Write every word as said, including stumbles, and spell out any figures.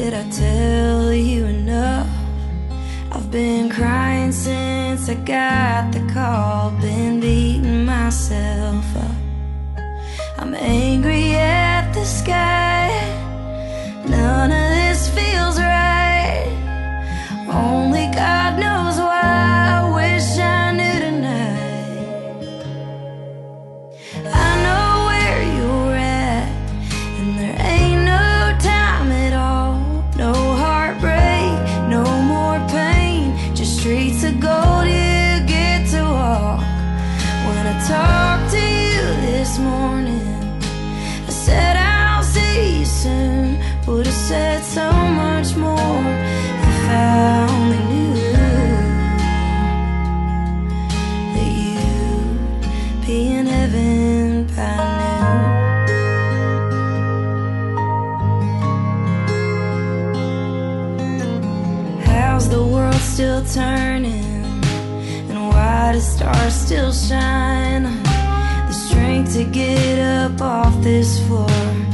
Did I tell you enough? I've been crying since I got the call, been beating myself up. I'm angry at the sky, none of this feels right. Only God knows why, I wish I knew tonight. I know where you're at, and there ain't no time at all. No heartbreak, no more pain, just streets of gold you get to walk. When I talked to you this morning, I said I'll see you soon. Would have said so much more if I only knew that you'd be in heaven by noon. How's the world still turning, and why do stars still shine? The strength to get up off this floor,